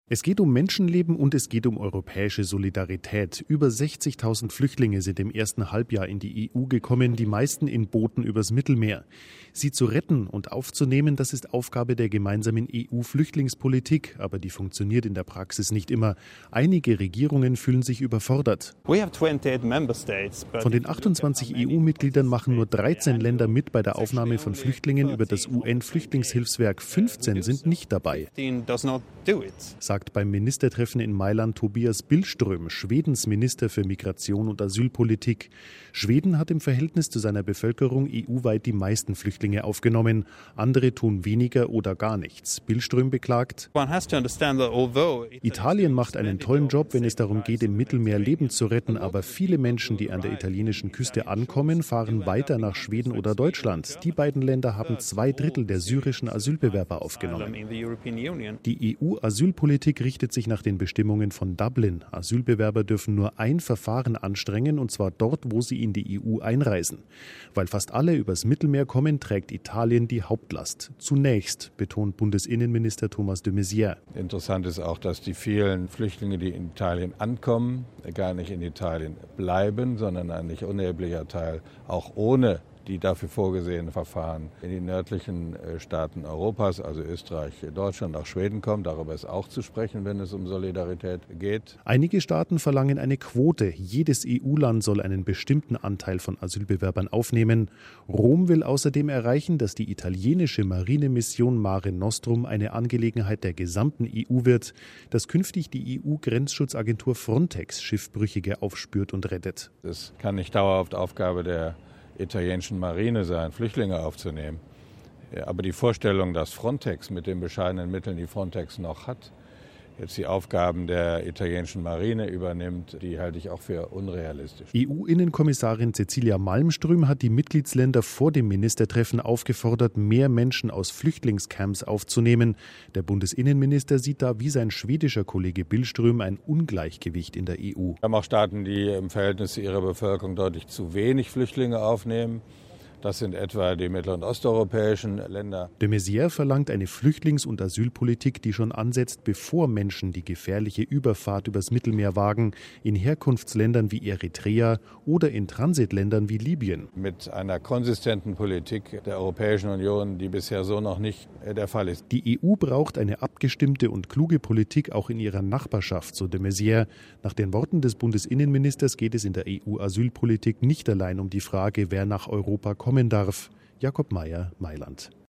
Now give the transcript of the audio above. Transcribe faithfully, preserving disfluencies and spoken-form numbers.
Es geht um Menschenleben und es geht um europäische Solidarität. Über sechzigtausend Flüchtlinge sind im ersten Halbjahr in die E U gekommen, die meisten in Booten übers Mittelmeer. Sie zu retten und aufzunehmen, das ist Aufgabe der gemeinsamen E U-Flüchtlingspolitik, aber die funktioniert in der Praxis nicht immer. Einige Regierungen fühlen sich überfordert. Von den achtundzwanzig E U-Mitgliedern machen nur dreizehn Länder mit bei der Aufnahme von Flüchtlingen über das U N-Flüchtlingshilfswerk. fünfzehn sind nicht dabei, sagt beim Ministertreffen in Mailand Tobias Billström, Schwedens Minister für Migration und Asylpolitik. Schweden hat im Verhältnis zu seiner Bevölkerung E U-weit die meisten Flüchtlinge aufgenommen. Andere tun weniger oder gar nichts. Billström beklagt: Italien macht einen tollen Job, wenn es darum geht, im Mittelmeer Leben zu retten. Aber viele Menschen, die an der italienischen Küste ankommen, fahren weiter nach Schweden oder Deutschland. Die beiden Länder haben zwei Drittel der syrischen Asylbewerber aufgenommen. Die E U-Asylpolitik richtet sich nach den Bestimmungen von Dublin. Asylbewerber dürfen nur ein Verfahren anstrengen, und zwar dort, wo sie in die E U einreisen. Weil fast alle übers Mittelmeer kommen, trägt Italien die Hauptlast. Zunächst, betont Bundesinnenminister Thomas de Maizière. Interessant ist auch, dass die vielen Flüchtlinge, die in Italien ankommen, gar nicht in Italien bleiben, sondern ein nicht unerheblicher Teil auch ohne die dafür vorgesehenen Verfahren in die nördlichen Staaten Europas, also Österreich, Deutschland, auch Schweden kommen. Darüber ist auch zu sprechen, wenn es um Solidarität geht. Einige Staaten verlangen eine Quote. Jedes E U-Land soll einen bestimmten Anteil von Asylbewerbern aufnehmen. Rom will außerdem erreichen, dass die italienische Marinemission Mare Nostrum eine Angelegenheit der gesamten E U wird, dass künftig die E U-Grenzschutzagentur Frontex Schiffbrüchige aufspürt und rettet. Das kann nicht dauerhaft Aufgabe der italienischen Marine sein, Flüchtlinge aufzunehmen. Aber die Vorstellung, dass Frontex mit den bescheidenen Mitteln, die Frontex noch hat, jetzt die Aufgaben der italienischen Marine übernimmt, die halte ich auch für unrealistisch. E U-Innenkommissarin Cecilia Malmström hat die Mitgliedsländer vor dem Ministertreffen aufgefordert, mehr Menschen aus Flüchtlingscamps aufzunehmen. Der Bundesinnenminister sieht da wie sein schwedischer Kollege Billström ein Ungleichgewicht in der E U. Wir haben auch Staaten, die im Verhältnis zu ihrer Bevölkerung deutlich zu wenig Flüchtlinge aufnehmen. Das sind etwa die mittel- und osteuropäischen Länder. De Maizière verlangt eine Flüchtlings- und Asylpolitik, die schon ansetzt, bevor Menschen die gefährliche Überfahrt übers Mittelmeer wagen, in Herkunftsländern wie Eritrea oder in Transitländern wie Libyen. Mit einer konsistenten Politik der Europäischen Union, die bisher so noch nicht der Fall ist. Die E U braucht eine abgestimmte und kluge Politik auch in ihrer Nachbarschaft, so de Maizière. Nach den Worten des Bundesinnenministers geht es in der E U-Asylpolitik nicht allein um die Frage, wer nach Europa kommt. kommen darf. Jakob Mayer, Mailand.